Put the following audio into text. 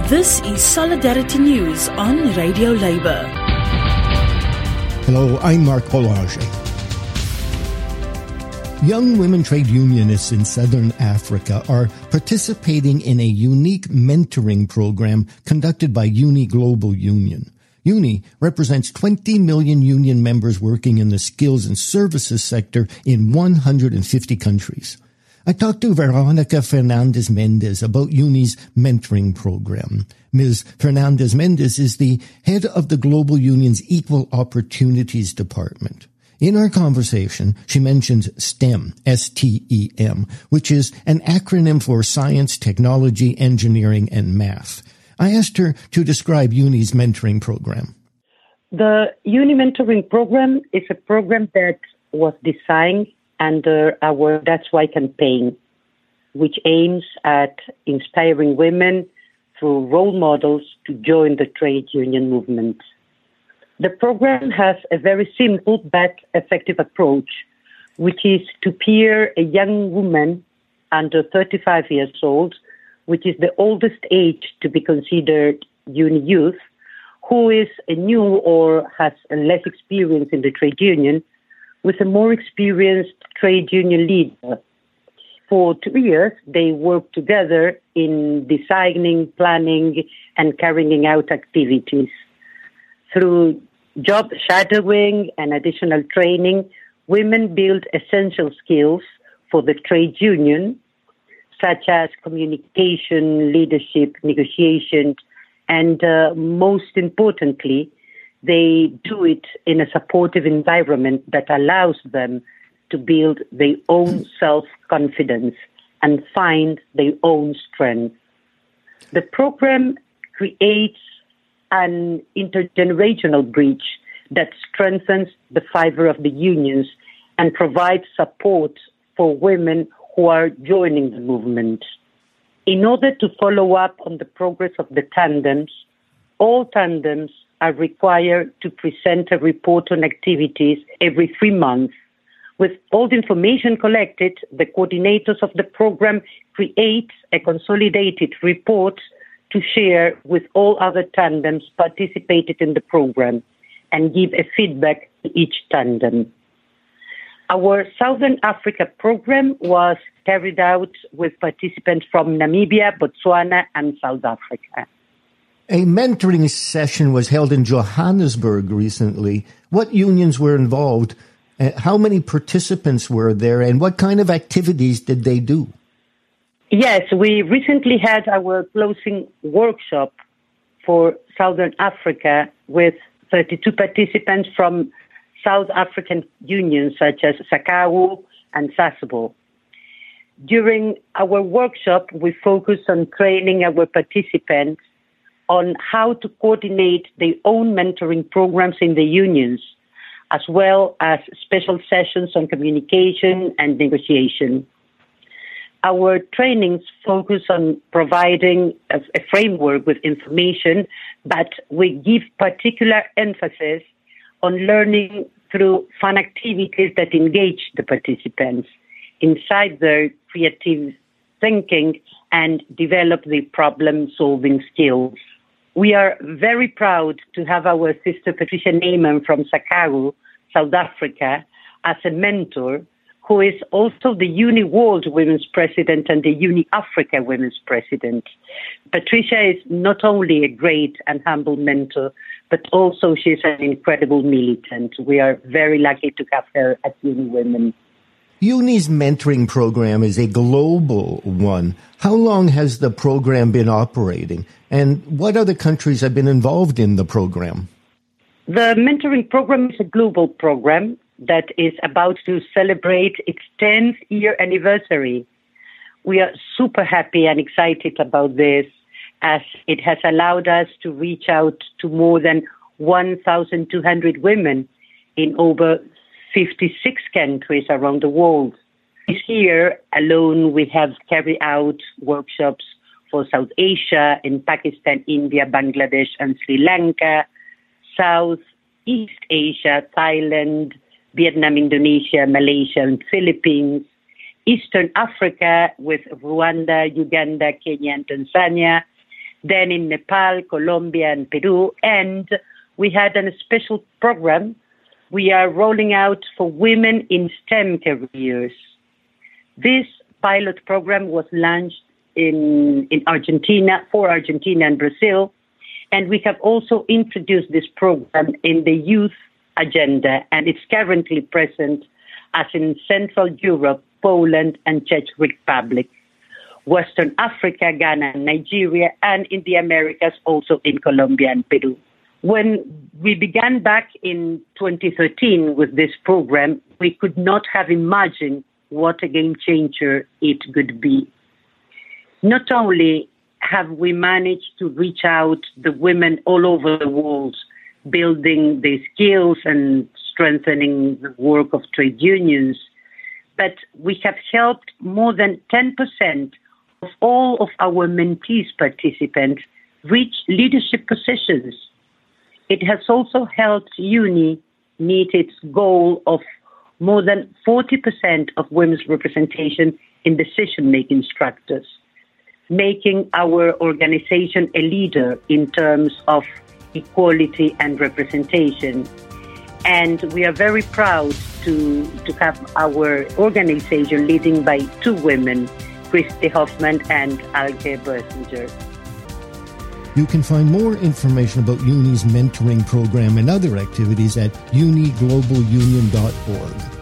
This is Solidarity News on Radio Labour. Hello, I'm Mark Boulanger. Young women trade unionists in Southern Africa are participating in a unique mentoring program conducted by Uni Global Union. Uni represents 20 million union members working in the skills and services sector in 150 countries. I talked to Veronica Fernandez-Mendez about Uni's mentoring program. Ms. Fernandez-Mendez is the head of the Global Union's Equal Opportunities Department. In our conversation, she mentions STEM, S-T-E-M, which is an acronym for Science, Technology, Engineering, and Math. I asked her to describe Uni's mentoring program. The Uni Mentoring Program is a program that was designed under our That's Why campaign, which aims at inspiring women through role models to join the trade union movement. The program has a very simple but effective approach, which is to pair a young woman under 35 years old, which is the oldest age to be considered uni youth, who is a new or has a less experience in the trade union, with a more experienced trade union leader. For 2 years, they work together in designing, planning, and carrying out activities. Through job shadowing and additional training, women build essential skills for the trade union, such as communication, leadership, negotiation, and most importantly, they do it in a supportive environment that allows them to build their own self-confidence and find their own strength. The program creates an intergenerational bridge that strengthens the fiber of the unions and provides support for women who are joining the movement. In order to follow up on the progress of the tandems, all tandems are required to present a report on activities every 3 months. With all the information collected, the coordinators of the program create a consolidated report to share with all other tandems participated in the program and give a feedback to each tandem. Our Southern Africa program was carried out with participants from Namibia, Botswana, and South Africa. A mentoring session was held in Johannesburg recently. What unions were involved? How many participants were there? And what kind of activities did they do? Yes, we recently had our closing workshop for Southern Africa with 32 participants from South African unions such as SACAU and SASBO. During our workshop, we focused on training our participants on how to coordinate their own mentoring programs in the unions, as well as special sessions on communication and negotiation. Our trainings focus on providing a framework with information, but we give particular emphasis on learning through fun activities that engage the participants inside their creative thinking and develop the problem-solving skills. We are very proud to have our sister Patricia Neyman from SACAU, South Africa, as a mentor, who is also the Uni World Women's President and the Uni Africa Women's President. Patricia is not only a great and humble mentor, but also she's an incredible militant. We are very lucky to have her at Uni Women. Uni's mentoring program is a global one. How long has the program been operating? And what other countries have been involved in the program? The mentoring program is a global program that is about to celebrate its 10th year anniversary. We are super happy and excited about this, as it has allowed us to reach out to more than 1,200 women in over 56 countries around the world. This year alone, we have carried out workshops for South Asia, in Pakistan, India, Bangladesh, and Sri Lanka, Southeast Asia, Thailand, Vietnam, Indonesia, Malaysia, and Philippines, Eastern Africa with Rwanda, Uganda, Kenya, and Tanzania, then in Nepal, Colombia, and Peru. And we had a special program we are rolling out for women in STEM careers. This pilot program was launched in Argentina, for Argentina and Brazil. And we have also introduced this program in the youth agenda, and it's currently present as in Central Europe, Poland, and Czech Republic, Western Africa, Ghana, and Nigeria, and in the Americas, also in Colombia and Peru. When we began back in 2013 with this program, we could not have imagined what a game changer it could be. Not only have we managed to reach out the women all over the world, building their skills and strengthening the work of trade unions, but we have helped more than 10% of all of our mentees participants reach leadership positions. It has also helped UNI meet its goal of more than 40% of women's representation in decision-making structures, making our organization a leader in terms of equality and representation. And we are very proud to have our organization leading by two women, Christy Hoffman and Alke Bersinger. You can find more information about UNI's mentoring program and other activities at uniglobalunion.org.